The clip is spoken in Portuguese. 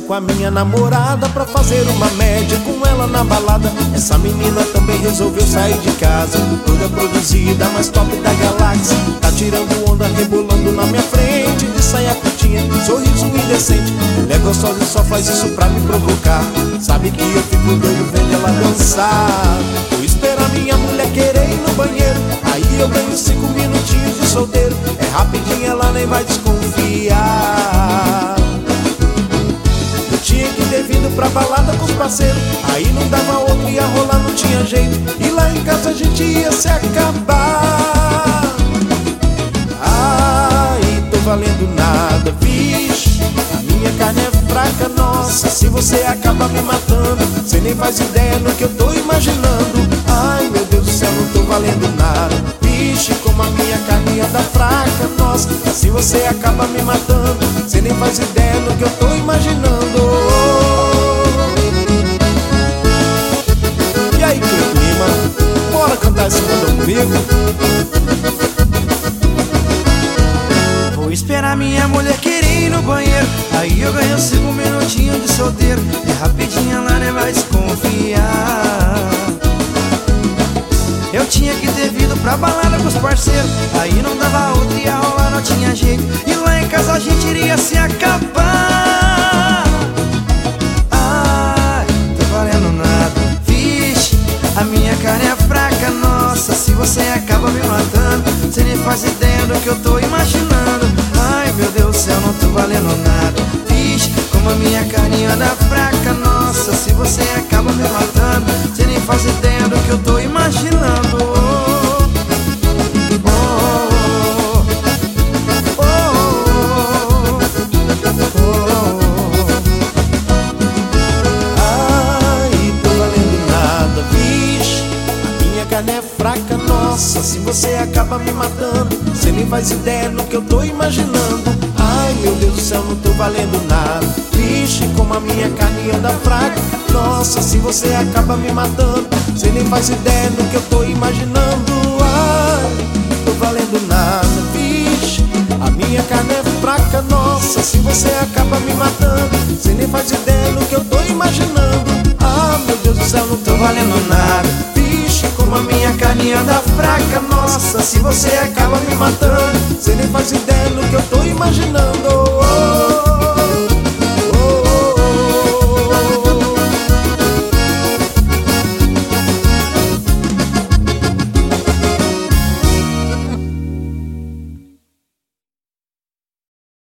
com a minha namorada pra fazer uma média com ela na balada. Essa menina também resolveu sair de casa, toda produzida, mais top da galáxia. Tá tirando onda, rebolando na minha frente, de saia curtinha, sorriso indecente. Ela é gostosa e só faz isso pra me provocar. Sabe que eu fico doido vendo ela dançar. Vou esperar minha mulher querer ir no banheiro, aí eu ganho 5 minutinhos de solteiro. É rapidinho, ela nem vai desconfiar. Eu tinha que ter vindo pra balada com os parceiros, aí não dava outro, ia rolar, não tinha jeito. E lá em casa a gente ia se acabar. Ai, tô valendo nada, vixe. A minha carne é fraca, nossa, se você acaba me matando, cê nem faz ideia no que eu tô imaginando. Ai, meu Deus do céu, não tô valendo nada, vixe, como a minha carne anda fraca, nossa, se você acaba me matando, cê nem faz ideia no que eu tô imaginando. E aí, clima, bora cantar esse mundão comigo? Vou esperar minha mulher querer ir no banheiro, aí eu ganho 5 minutinhos de solteiro. É rapidinho, ela nem vai desconfiar. Eu tinha que ter vindo pra balada com os parceiros, aí não dava outra, ia rolar, não tinha jeito. E lá em casa a gente iria se acabar. Ai, tô valendo nada, vixe, a minha carne é fraca, nossa, se você acaba me matando, cê nem faz ideia do que eu tô imaginando. Ai, meu Deus do céu, não tô valendo nada, vixe, como a minha carne anda fraca, nossa, se você acaba me matando, cê nem faz ideia do que eu tô imaginando. Ai, tô valendo nada, vixe, a minha carne é fraca, nossa, se você acaba me matando, cê nem faz ideia no que eu tô imaginando. Ai, meu Deus do céu, não tô valendo nada, vixe, como a minha carne anda fraca, nossa, se você acaba me matando, cê nem faz ideia no que eu tô imaginando. Ai, tô valendo nada, vixe, a minha carne é fraca, nossa, se você acaba me matando, cê nem faz ideia no que eu tô imaginando. Ah, meu Deus do céu, não tô valendo nada, vixe, como a minha carne anda fraca, nossa, se você acaba me matando, cê nem faz ideia no que eu tô imaginando.